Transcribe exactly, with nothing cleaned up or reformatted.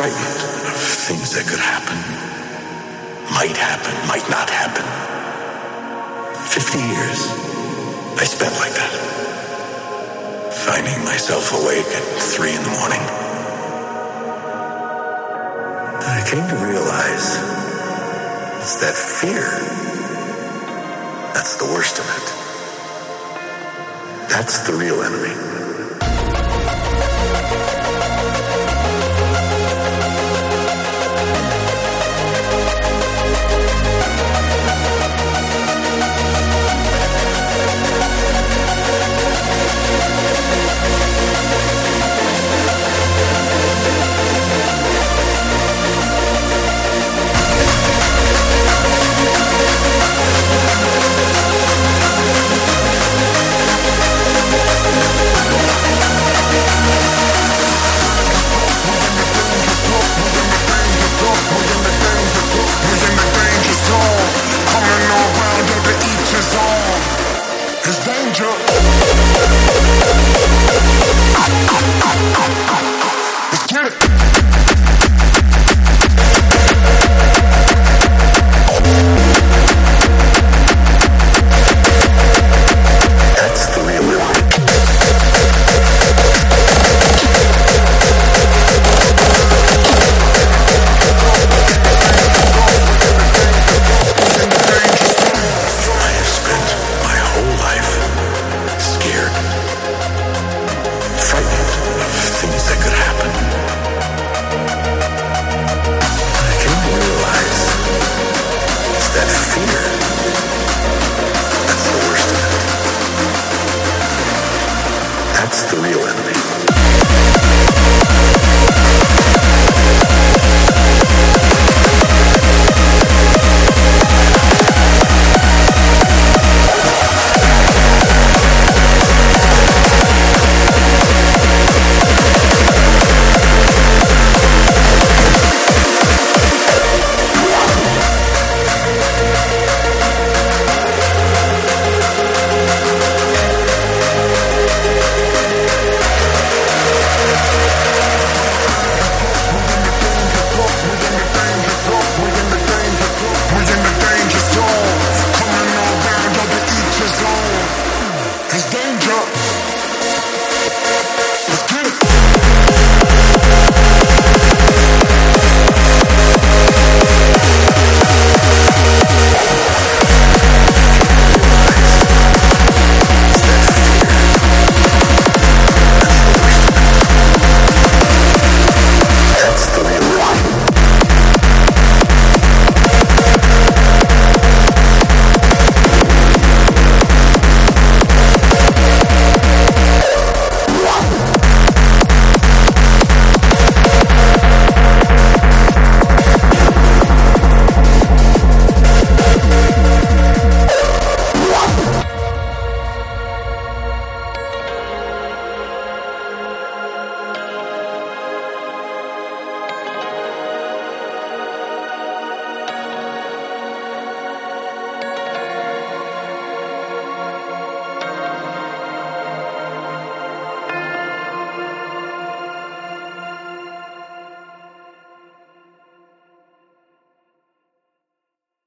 frightened of things that could happen, might happen, might not happen. Fifty years I spent like that, finding myself awake at three in the morning. I came to realize it's that fear that's the worst of it. That's the real enemy. That's the real enemy. There's danger.